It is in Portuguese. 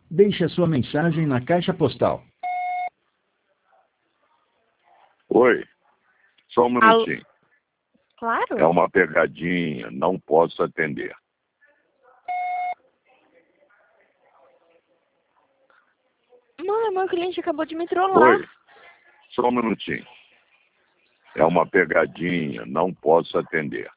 Deixe a sua mensagem na caixa postal. Oi, só um minutinho. Claro. É uma pegadinha, não posso atender. Mano, meu cliente acabou de me trollar. Oi, só um minutinho. É uma pegadinha, não posso atender.